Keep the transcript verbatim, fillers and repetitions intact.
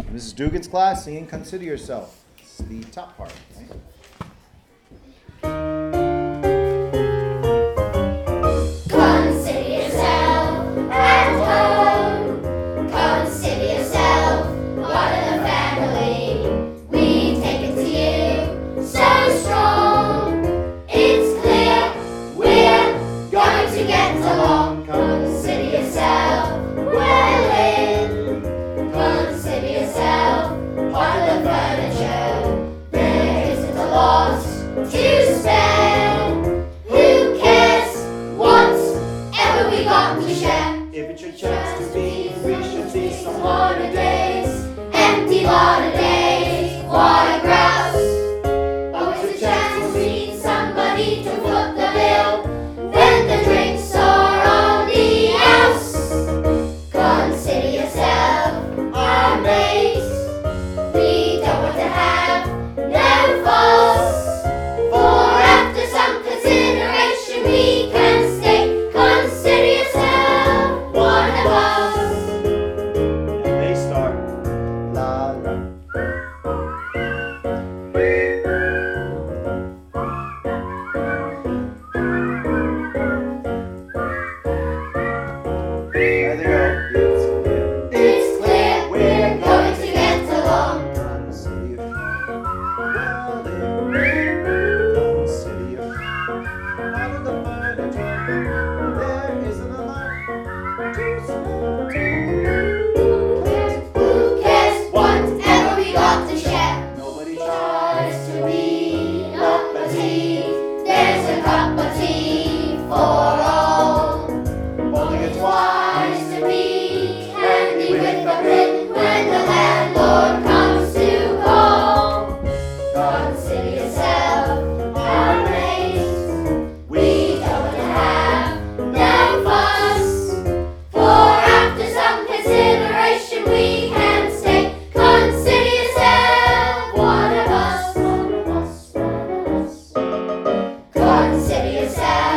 Missus Dugan's class singing Consider Yourself. It's the top part, right? Consider yourself at home. Consider yourself part of the family. We've taken to you so strong. It's clear we're going to get along. Consider yourself well in. Consider yourself part of the furniture. There isn't a lot to spare. Who cares whatever we got to share? If it's your chance to be, we should be some holidays, empty holidays, why grouse? Always a chance to meet somebody to foot the bill. When the drinks are on the house, consider yourself our mate. We don't want to have no fuss, for after some consideration we can stay. Consider yourself one of us. And they start la la. There they go. It's clear. It's clear we're going to get along. Consider you well in. Consider you out of the furniture. There isn't a lot to spare. Who cares whatever we got to share? Nobody Tries to be uppity. There's a cup of tea for all. only gets one. Wise to be handy with a pin when the landlord comes to call. Consider yourself our mate. We don't want to have no fuss, for after some consideration we can stay. Consider yourself one of us. One of us. One of us. Consider yourself